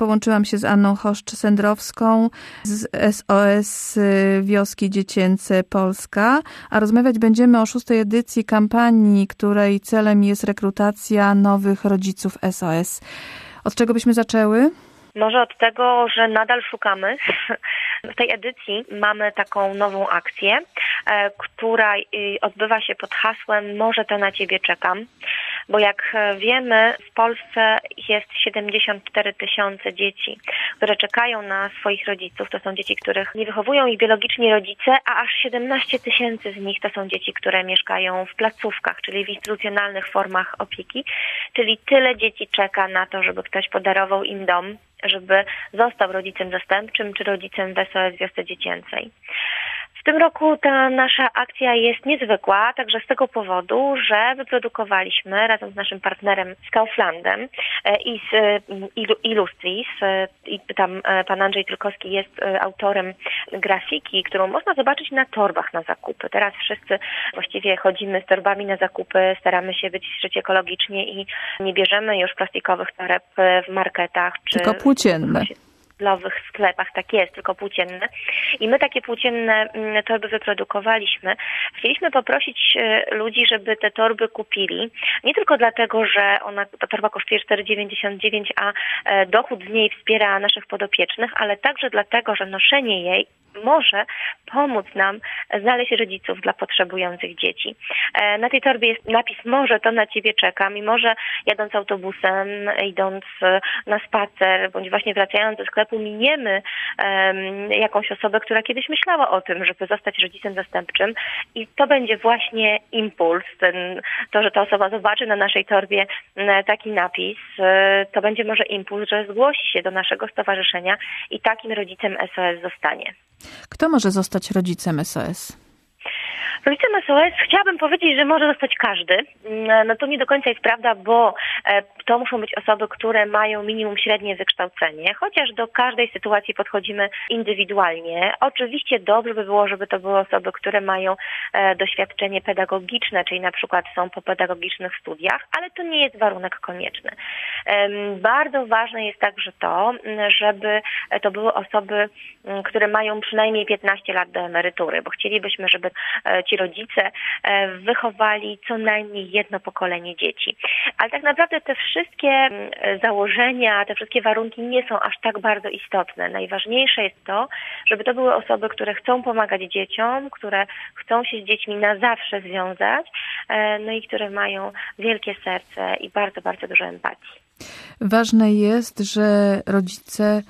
połączyłam się z Anną Choszcz-Sendrowską z SOS Wioski Dziecięce Polska, a rozmawiać będziemy o 6. edycji kampanii, której celem jest rekrutacja nowych rodziców SOS. Od czego byśmy zaczęły? Może od tego, że nadal szukamy. W tej edycji mamy taką nową akcję, która odbywa się pod hasłem „Może to na Ciebie czekam”, bo jak wiemy, w Polsce jest 74 000 dzieci, które czekają na swoich rodziców. To są dzieci, których nie wychowują ich biologiczni rodzice, a aż 17 000 z nich to są dzieci, które mieszkają w placówkach, czyli w instytucjonalnych formach opieki. Czyli tyle dzieci czeka na to, żeby ktoś podarował im dom, żeby został rodzicem zastępczym czy rodzicem w SOS Wiosce Dziecięcej. W tym roku ta nasza akcja jest niezwykła, także z tego powodu, że wyprodukowaliśmy razem z naszym partnerem z Kauflandem i z Illustris, i tam pan Andrzej Tylkowski jest autorem grafiki, którą można zobaczyć na torbach na zakupy. Teraz wszyscy właściwie chodzimy z torbami na zakupy, staramy się być żyć ekologicznie i nie bierzemy już plastikowych toreb w marketach. Tylko płócienne. W sklepach, tak jest, tylko płócienne. I my takie płócienne torby wyprodukowaliśmy. Chcieliśmy poprosić ludzi, żeby te torby kupili. Nie tylko dlatego, że ta torba kosztuje 4,99, a dochód z niej wspiera naszych podopiecznych, ale także dlatego, że noszenie jej może pomóc nam znaleźć rodziców dla potrzebujących dzieci. Na tej torbie jest napis „Może to na Ciebie czekam” i może jadąc autobusem, idąc na spacer, bądź właśnie wracając do sklepu miniemy jakąś osobę, która kiedyś myślała o tym, żeby zostać rodzicem zastępczym i to będzie właśnie impuls, to, że ta osoba zobaczy na naszej torbie taki napis, to będzie może impuls, że zgłosi się do naszego stowarzyszenia i takim rodzicem SOS zostanie. Kto może zostać rodzicem SOS? Rodzicem SOS chciałabym powiedzieć, że może zostać każdy. No to nie do końca jest prawda, bo to muszą być osoby, które mają minimum średnie wykształcenie, chociaż do każdej sytuacji podchodzimy indywidualnie. Oczywiście dobrze by było, żeby to były osoby, które mają doświadczenie pedagogiczne, czyli na przykład są po pedagogicznych studiach, ale to nie jest warunek konieczny. Bardzo ważne jest także to, żeby to były osoby, które mają przynajmniej 15 lat do emerytury, bo chcielibyśmy, żeby ci rodzice wychowali co najmniej jedno pokolenie dzieci. Ale tak naprawdę te wszystkie założenia, te wszystkie warunki nie są aż tak bardzo istotne. Najważniejsze jest to, żeby to były osoby, które chcą pomagać dzieciom, które chcą się z dziećmi na zawsze związać, no i które mają wielkie serce i bardzo, bardzo dużo empatii. Ważne jest, że rodzice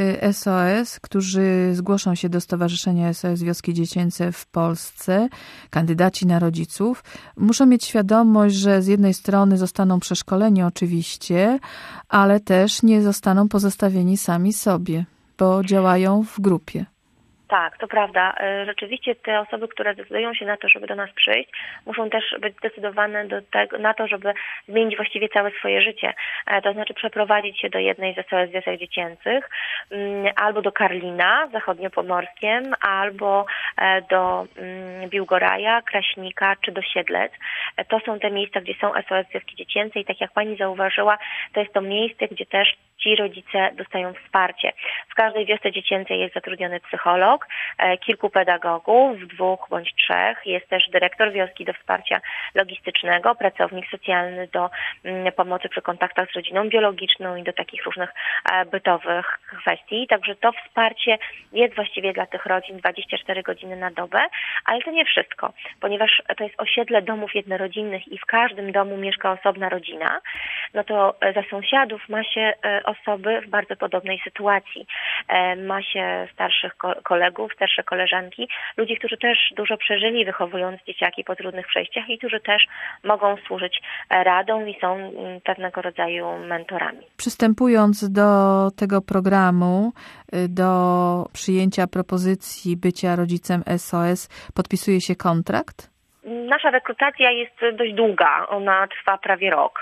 SOS, którzy zgłoszą się do Stowarzyszenia SOS Wioski Dziecięce w Polsce, kandydaci na rodziców, muszą mieć świadomość, że z jednej strony zostaną przeszkoleni oczywiście, ale też nie zostaną pozostawieni sami sobie, bo działają w grupie. Tak, to prawda. Rzeczywiście te osoby, które decydują się na to, żeby do nas przyjść, muszą też być zdecydowane na to, żeby zmienić właściwie całe swoje życie. To znaczy przeprowadzić się do jednej z SOS Wiosek Dziecięcych, albo do Karlina zachodniopomorskiem, albo do Biłgoraja, Kraśnika czy do Siedlec. To są te miejsca, gdzie są SOS Wioski Dziecięce i tak jak pani zauważyła, to jest to miejsce, gdzie też ci rodzice dostają wsparcie. W każdej wiosce dziecięcej jest zatrudniony psycholog, kilku pedagogów, 2 bądź 3. Jest też dyrektor wioski do wsparcia logistycznego, pracownik socjalny do pomocy przy kontaktach z rodziną biologiczną i do takich różnych bytowych kwestii. Także to wsparcie jest właściwie dla tych rodzin 24 godziny na dobę, ale to nie wszystko, ponieważ to jest osiedle domów jednorodzinnych i w każdym domu mieszka osobna rodzina, no to za sąsiadów ma się osoby w bardzo podobnej sytuacji. Ma się starszych kolegów, starsze koleżanki, ludzi, którzy też dużo przeżyli wychowując dzieciaki po trudnych przejściach i którzy też mogą służyć radą i są pewnego rodzaju mentorami. Przystępując do tego programu, do przyjęcia propozycji bycia rodzicem SOS, podpisuje się kontrakt? Nasza rekrutacja jest dość długa, ona trwa prawie rok.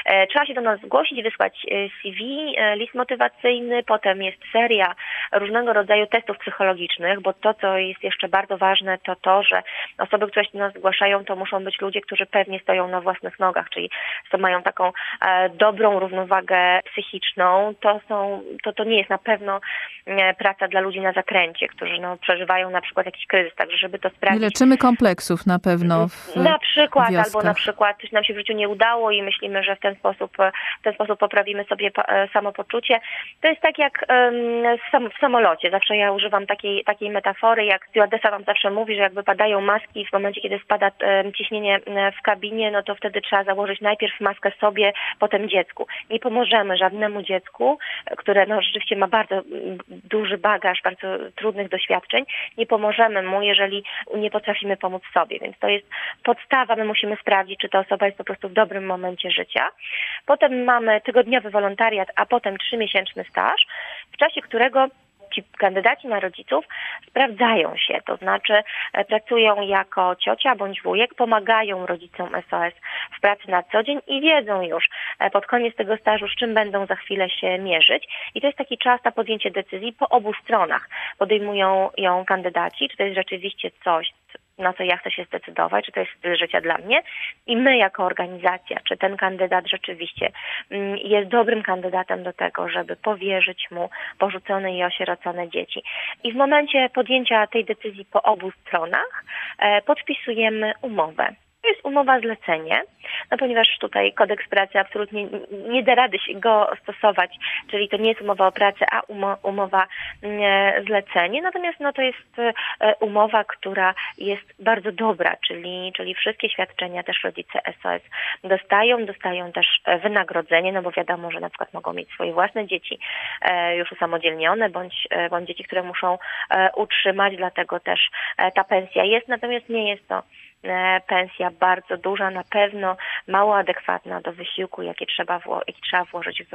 Trzeba się do nas zgłosić, wysłać CV, list motywacyjny, potem jest seria różnego rodzaju testów psychologicznych, bo to, co jest jeszcze bardzo ważne, to to, że osoby, które się do nas zgłaszają, to muszą być ludzie, którzy pewnie stoją na własnych nogach, czyli mają taką dobrą równowagę psychiczną. To nie jest na pewno praca dla ludzi na zakręcie, którzy przeżywają na przykład jakiś kryzys, także żeby to sprawdzić. Nie leczymy kompleksów na pewno na przykład, wioskach. albo na przykład coś nam się w życiu nie udało i myślimy, że w ten sposób poprawimy sobie samopoczucie. To jest tak jak w samolocie. Zawsze ja używam takiej metafory, jak stewardessa nam zawsze mówi, że jak wypadają maski w momencie, kiedy spada ciśnienie w kabinie, no to wtedy trzeba założyć najpierw maskę sobie, potem dziecku. Nie pomożemy żadnemu dziecku, które rzeczywiście ma bardzo duży bagaż, bardzo trudnych doświadczeń. Nie pomożemy mu, jeżeli nie potrafimy pomóc sobie. Więc to jest podstawa. My musimy sprawdzić, czy ta osoba jest po prostu w dobrym momencie życia. Potem mamy tygodniowy wolontariat, a potem 3-miesięczny staż, w czasie którego ci kandydaci na rodziców sprawdzają się, to znaczy pracują jako ciocia bądź wujek, pomagają rodzicom SOS w pracy na co dzień i wiedzą już pod koniec tego stażu, z czym będą za chwilę się mierzyć. I to jest taki czas na podjęcie decyzji po obu stronach. Podejmują ją kandydaci, czy to jest rzeczywiście coś, na co ja chcę się zdecydować, czy to jest styl życia dla mnie i my jako organizacja, czy ten kandydat rzeczywiście jest dobrym kandydatem do tego, żeby powierzyć mu porzucone i osierocone dzieci. I w momencie podjęcia tej decyzji po obu stronach podpisujemy umowę. To jest umowa zlecenie, ponieważ tutaj kodeks pracy absolutnie nie da rady się go stosować, czyli to nie jest umowa o pracę, a umowa zlecenie. Natomiast to jest umowa, która jest bardzo dobra, czyli wszystkie świadczenia też rodzice SOS dostają też wynagrodzenie, bo wiadomo, że na przykład mogą mieć swoje własne dzieci już usamodzielnione, bądź dzieci, które muszą utrzymać, dlatego też ta pensja jest, natomiast nie jest to pensja bardzo duża, na pewno mało adekwatna do wysiłku, jaki trzeba włożyć w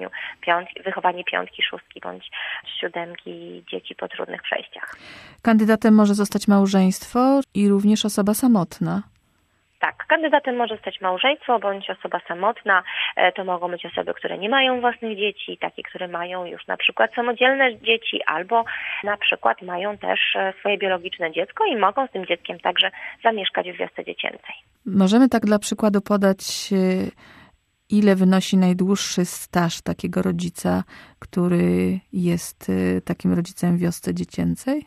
wychowanie 5., 6. bądź 7. dzieci po trudnych przejściach. Kandydatem może zostać małżeństwo i również osoba samotna. Tak, kandydatem może zostać małżeństwo bądź osoba samotna. To mogą być osoby, które nie mają własnych dzieci, takie, które mają już na przykład samodzielne dzieci albo na przykład mają też swoje biologiczne dziecko i mogą z tym dzieckiem także zamieszkać w wiosce dziecięcej. Możemy tak dla przykładu podać, ile wynosi najdłuższy staż takiego rodzica, który jest takim rodzicem w wiosce dziecięcej?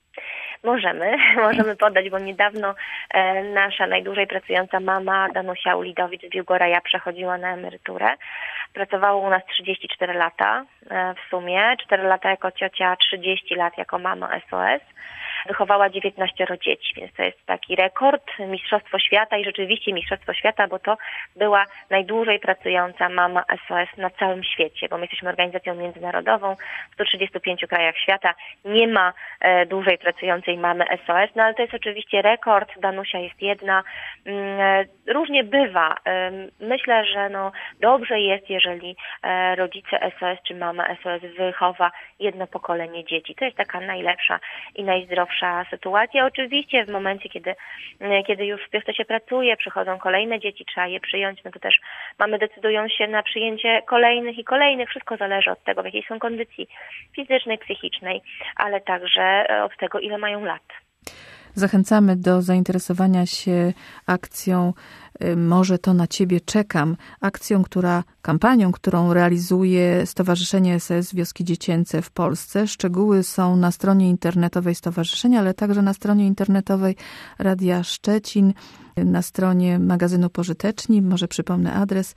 Możemy podać, bo niedawno nasza najdłużej pracująca mama, Danusia Ulidowicz z Biłgoraja, przechodziła na emeryturę. Pracowała u nas 34 lata w sumie, 4 lata jako ciocia, 30 lat jako mama SOS. Wychowała 19 dzieci, więc to jest taki rekord, mistrzostwo świata i rzeczywiście mistrzostwo świata, bo to była najdłużej pracująca mama SOS na całym świecie, bo my jesteśmy organizacją międzynarodową, w 135 krajach świata nie ma dłużej pracującej mamy SOS, ale to jest oczywiście rekord, Danusia jest jedna, różnie bywa. Myślę, że dobrze jest, jeżeli rodzice SOS czy mama SOS wychowa jedno pokolenie dzieci. To jest taka najlepsza i najzdrowsza sytuacja. Oczywiście w momencie, kiedy już w wiosce się pracuje, przychodzą kolejne dzieci, trzeba je przyjąć, to też mamy decydują się na przyjęcie kolejnych i kolejnych. Wszystko zależy od tego, w jakiej są kondycji fizycznej, psychicznej, ale także od tego, ile mają lat. Zachęcamy do zainteresowania się akcją Może to na Ciebie czekam. Kampanią, którą realizuje Stowarzyszenie SOS Wioski Dziecięce w Polsce. Szczegóły są na stronie internetowej stowarzyszenia, ale także na stronie internetowej Radia Szczecin, na stronie magazynu Pożyteczni. Może przypomnę adres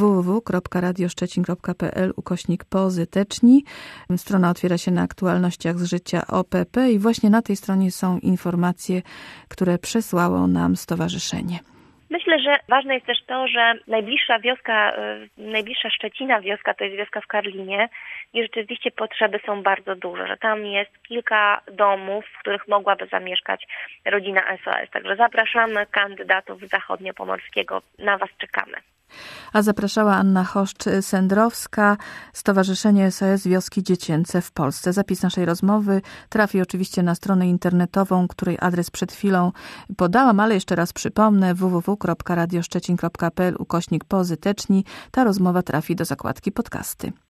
www.radioszczecin.pl/pozyteczni. Strona otwiera się na aktualnościach z życia OPP i właśnie na tej stronie są informacje, które przesłało nam stowarzyszenie. Myślę, że ważne jest też to, że najbliższa Szczecina wioska to jest wioska w Karlinie i rzeczywiście potrzeby są bardzo duże, że tam jest kilka domów, w których mogłaby zamieszkać rodzina SOS. Także zapraszamy kandydatów z Zachodniopomorskiego, na Was czekamy. A zapraszała Anna Choszcz-Sendrowska, Stowarzyszenie SOS Wioski Dziecięce w Polsce. Zapis naszej rozmowy trafi oczywiście na stronę internetową, której adres przed chwilą podałam, ale jeszcze raz przypomnę: www.radioszczecin.pl/pozyteczni. Ta rozmowa trafi do zakładki podcasty.